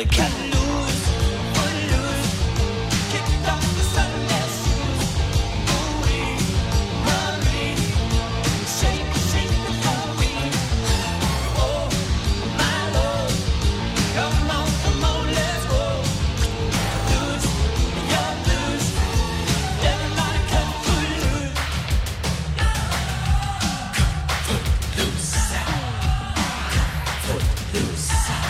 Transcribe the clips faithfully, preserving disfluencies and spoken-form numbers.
to cut loose, foot loose, kicked off the Sunday shoes. Ooh-wee, Marie, shake, shake the booty. Oh, my Lord, come on, come on, let's go. Loose, you're loose, everybody cut foot loose. Foot loose.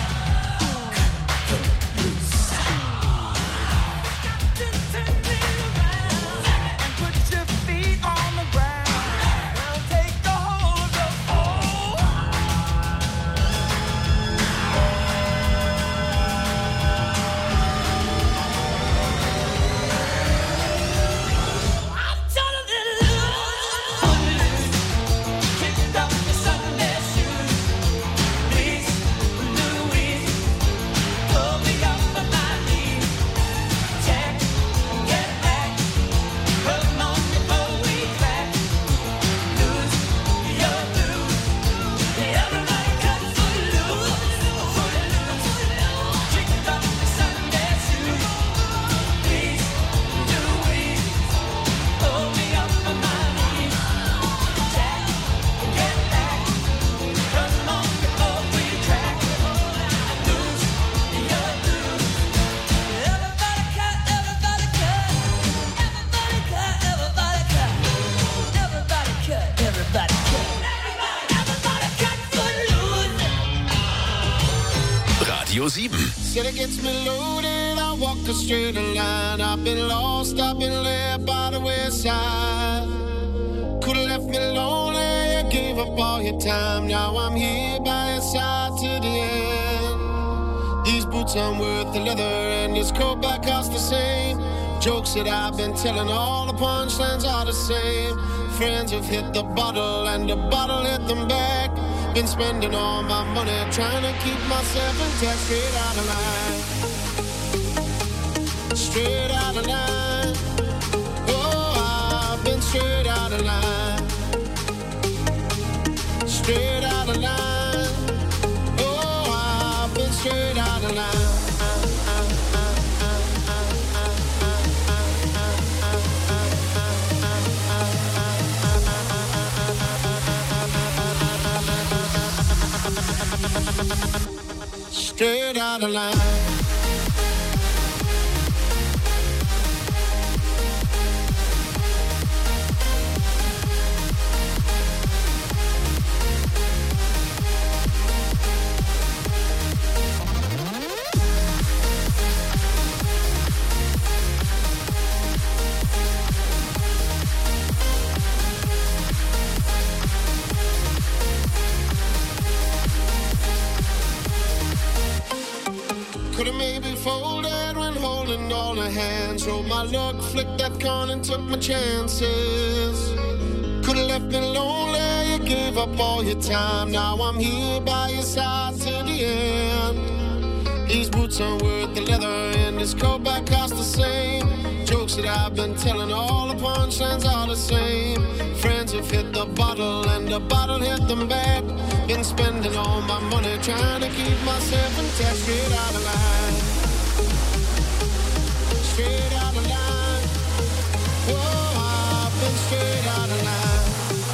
Radio sieben. Said it gets me loaded, I walk a straight line. I've been lost, I've been led by the wayside. Could've left me lonely, you gave up all your time. Now I'm here by your side to the end. These boots aren't worth the leather, and this coat back costs the same. Jokes that I've been telling, all the punchlines are the same. Friends have hit the bottle, and the bottle hit them back. Been spending all my money trying to keep myself intact. Straight out of line, straight out of line. Oh, I've been straight out of line, straight out of line. Oh, I've been straight out of line. Straight out of line. Could've maybe folded when holding all the hands. Rolled my luck, flicked that coin and took my chances. Could've left me lonely, you gave up all your time. Now I'm here by your side to the end. These boots aren't worth the leather, and this coat back costs the same. Jokes that I've been telling, all the punchlines are the same. Friends have hit the bottle, and the bottle hit them back. Been spending all my money trying to keep myself intact. Straight out of line, straight out of line. Oh, I've been straight out of line,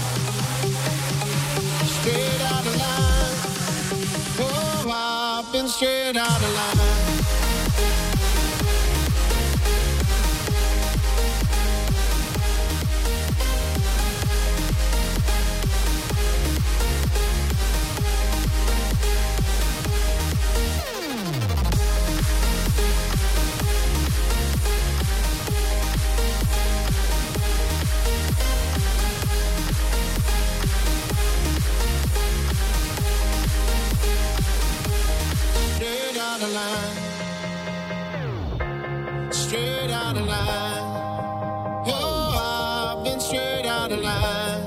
straight out of line. Oh, I've been straight out of line. Straight out of line. Oh, I've been straight out of line.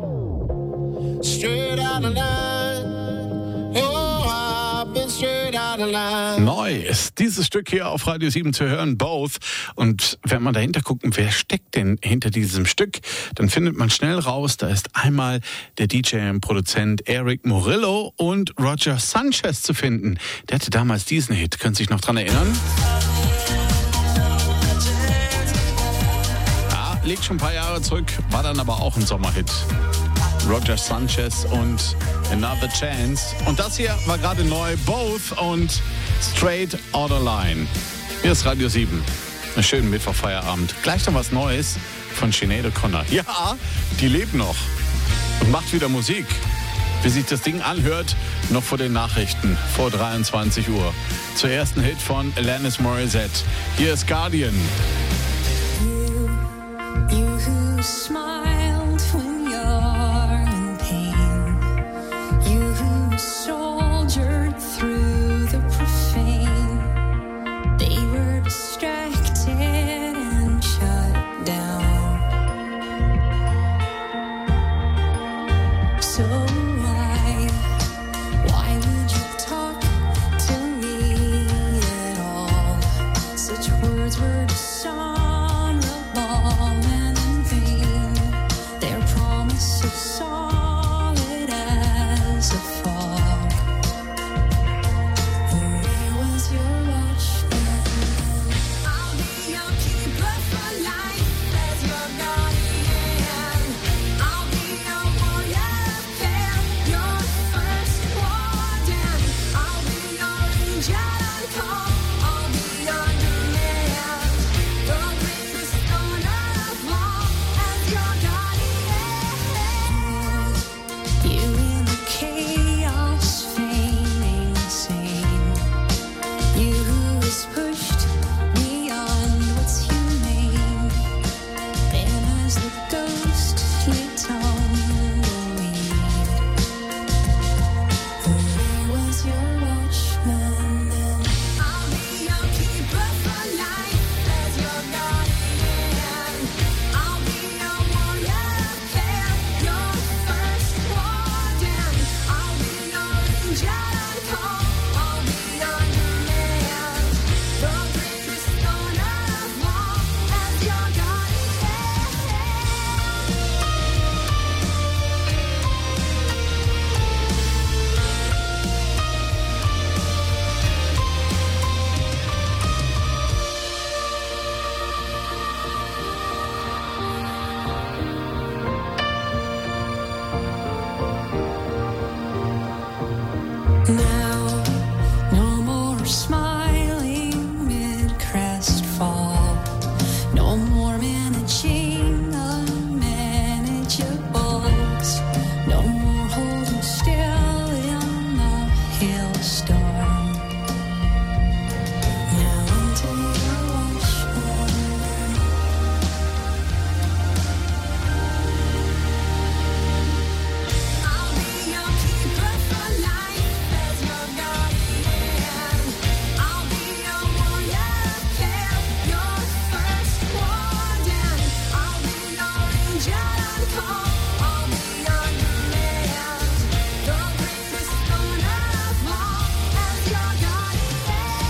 Straight out of line. Oh, I've been straight out out of line. Neu ist dieses Stück hier auf Radio sieben zu hören, Both. Und wenn man dahinter guckt, wer steckt denn hinter diesem Stück, dann findet man schnell raus, da ist einmal der D J und Produzent Eric Morillo und Roger Sanchez zu finden. Der hatte damals diesen Hit, können Sie sich noch dran erinnern? Ja, liegt schon ein paar Jahre zurück, war dann aber auch ein Sommerhit. Roger Sanchez und Another Chance. Und das hier war gerade neu, Both und Straight Outta Line. Hier ist Radio sieben. Einen schönen Mittwochfeierabend. Gleich noch was Neues von Sinead O'Connor. Ja, die lebt noch und macht wieder Musik. Wie sich das Ding anhört, noch vor den Nachrichten, vor dreiundzwanzig Uhr. Zur ersten Hit von Alanis Morissette. Hier ist Guardian. You, you who smiled when you're in pain. You who soldiered through the profane. They were distracted and shut down. So why, why would you talk to me at all? Such words were dishonorable and in vain. Their promise of solid as a fog. Where was your watchman? I'll be your keeper for life as your guardian. I'll be your warrior of care, your first warden. I'll be your angel on call. I'll be your demand. The greatest honor of all as your guardian. You in the chaos, feigning sane. You who is pushed beyond what's humane. Then as the ghost you tumbleweed. Where was your watchman then? I'll be your keeper for life as your guardian. I'll be your warrior of care, your first warden. I'll be your angel on call. I'll be your demand. The greatest honor of all as your guardian. Now, no more smiling mid-crest fall. No more managing unmanageables. No more holding still in the hailstorm. Now into your watchman. I'll be your keeper for life as your guardian. I'll be your warrior of care, your first warden. I'll be your angel on call. I'll be your demand. The greatest honor of all as your guardian.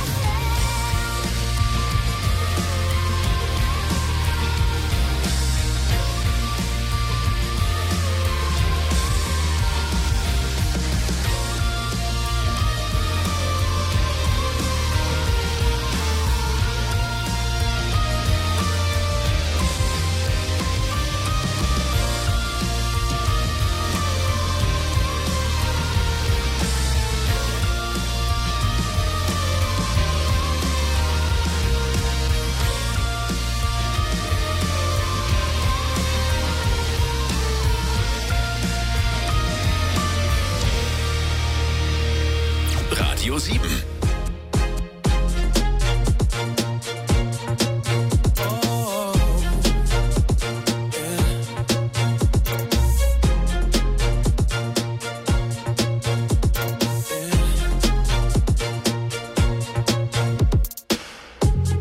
Radio sieben.